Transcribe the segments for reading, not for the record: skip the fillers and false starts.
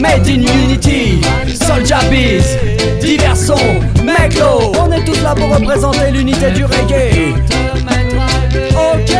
Made in Unity, Soulja Biz, divers sons, Meklo. On est tous là pour représenter l'unité du reggae. Ok.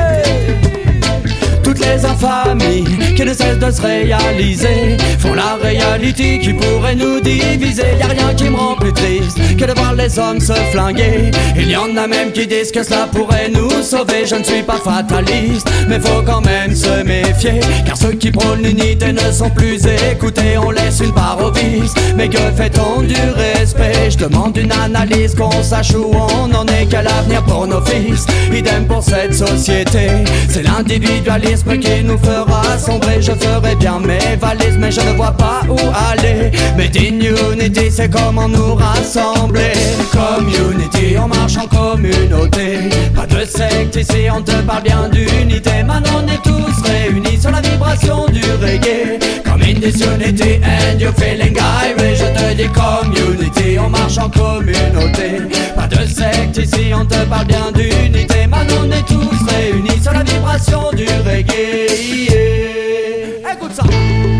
Toutes les infamies qui ne cessent de se réaliser font la réalité qui pourrait nous diviser. Y'a rien qui me rend plus triste que de voir les hommes se flinguer. Il y en a même qui disent que cela pourrait nous sauver. Je ne suis pas fataliste, mais faut quand même se méfier, car ceux qui prônent l'unité ne sont plus écoutés. On laisse une part au vice, mais que fait-on du respect? Je demande une analyse, qu'on sache où on en est, quel avenir pour nos fils. Idem pour cette société, c'est l'individualisme qui nous fera sombrer. Je ferai bien mes valises, mais je ne vois pas où aller. Made in Unity, c'est comment nous rassembler. Community, on marche en communauté. Pas de secte ici, on te parle bien d'unité. Maintenant on est tous réunis sur la vibration du reggae. Comme in this unity and you're feeling irate. Je te dis community, on marche en communauté. Pas de secte ici, on te parle bien d'unité. Maintenant on est tous réunis sur la vibration du reggae. Écoute ça.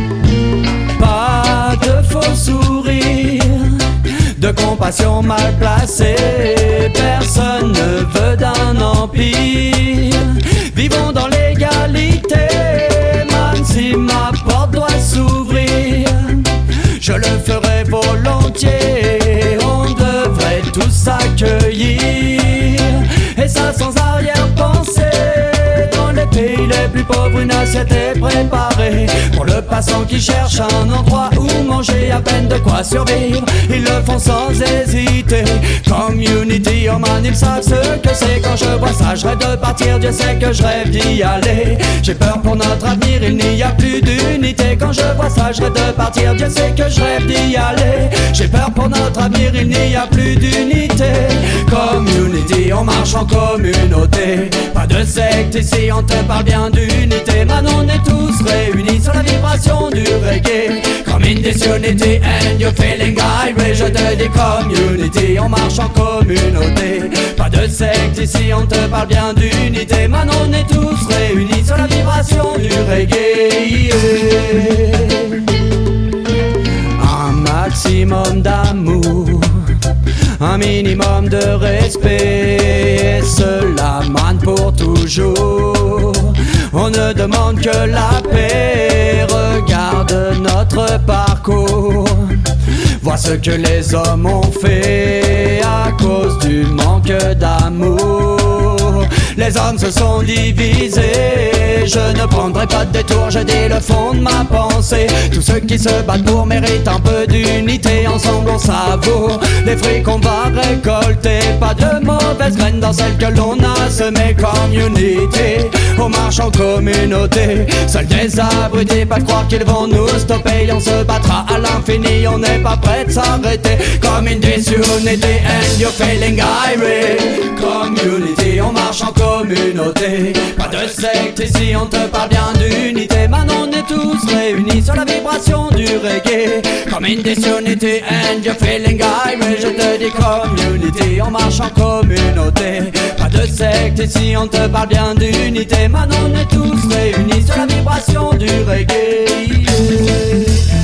Pas de faux sourires, de compassion mal placée. Personne ne veut d'un empire. Vivons dans l'égalité. Même si ma porte doit s'ouvrir, je le ferai volontiers. On devrait tous s'accueillir, et ça sans arrière-pensée. Dans les pays les plus pauvres, une assiette est préparée pour le passant qui cherche un endroit où manger, à peine de quoi survivre. Ils le font sans hésiter. Community, oh man, ils savent ce que c'est. Quand je vois ça, je rêve de partir. Dieu sait que je rêve d'y aller. J'ai peur pour notre avenir, il n'y a plus d'unité. Quand je vois ça, je rêve de partir. Dieu sait que je rêve d'y aller. J'ai peur pour notre avenir, il n'y a plus d'unité. Community, on marche en communauté. Pas de secte ici, on te parle bien d'unité. Maintenant on est tous réunis sur la vibration du reggae. Comme in this unity and you're feeling irate. Je te dis community, on marche en communauté. Pas de secte ici, on te parle bien d'unité. Maintenant on est tous réunis sur la vibration du reggae. Un maximum d'amour, un minimum de respect, cela mène pour toujours. On ne demande que la paix. Regarde notre parcours, vois ce que les hommes ont fait à cause du manque d'amour. Les hommes se sont divisés. Je ne prendrai pas de détour, je dis le fond de ma pensée. Tous ceux qui se battent pour méritent un peu d'unité. Ensemble on savoure les fruits qu'on va récolter. Pas de mauvaises graines dans celles que l'on a semées. Community, on marche en communauté. Seuls des abrutis peuvent croire qu'ils vont nous stopper. On se battra à l'infini, on n'est pas prêt de s'arrêter. Comme in this unity and you're feeling irate. Community, on marche en communauté. Pas de secte ici, on te parle bien d'unité. Maintenant on est tous réunis sur la vibration du reggae. Comme in this unity and you're feeling irate. Je te dis community, on marche en communauté. Pas de secte ici, on te parle bien d'unité. Maintenant on est tous réunis sur la vibration du reggae.